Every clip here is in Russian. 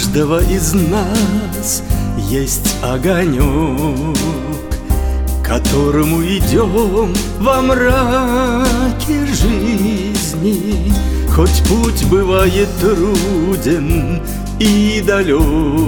каждого из нас есть огонек, которому идем во мраке жизни. Хоть путь бывает труден и далек,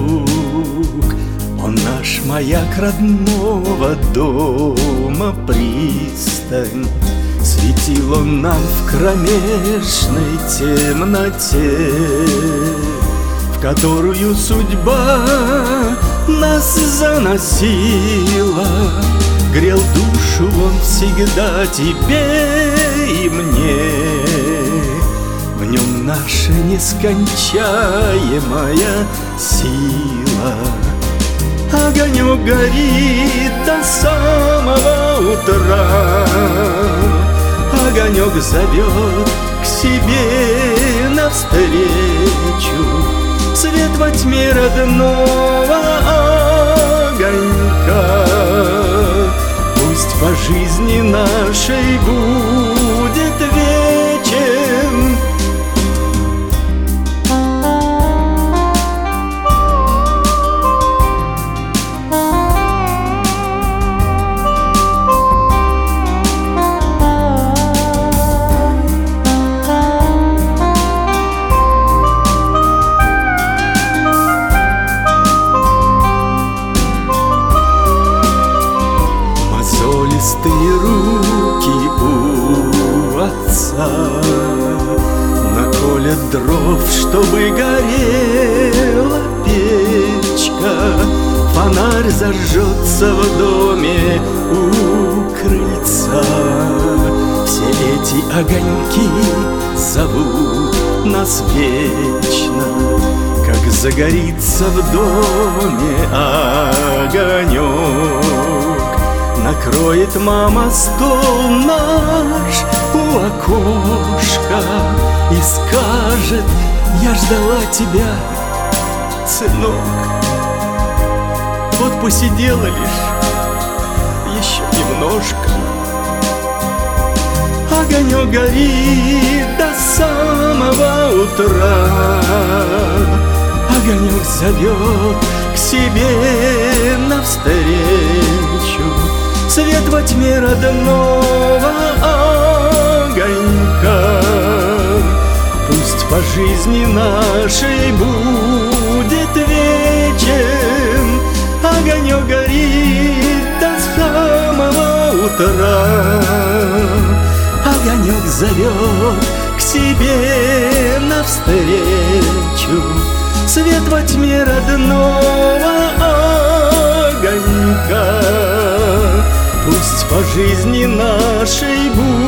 он наш маяк родного дома, пристань. Светил он нам в кромешной темноте, в которую судьба нас заносила. Грел душу он всегда тебе и мне. В нем наша нескончаемая сила. Огонек горит до самого утра, огонек зовет к себе навстречу. Свет во тьме родного огонька пусть по жизни нашей будет вечен. Мозолистые руки у отца наколят дров, чтобы горела печка. Фонарь зажжется в доме у крыльца. Все эти огоньки зовут нас вечно. Как загорится в доме огонек, накроет мама стол наш у окошка и скажет: я ждала тебя, сынок. Вот посидела лишь еще немножко. Огонек горит до самого утра, огонек зовет к себе навстречу. Свет во тьме родного огонька пусть по жизни нашей будет вечен. Огонек горит до самого утра, огонек зовет к себе навстречу. Свет во тьме родного огонька пусть по жизни нашей будет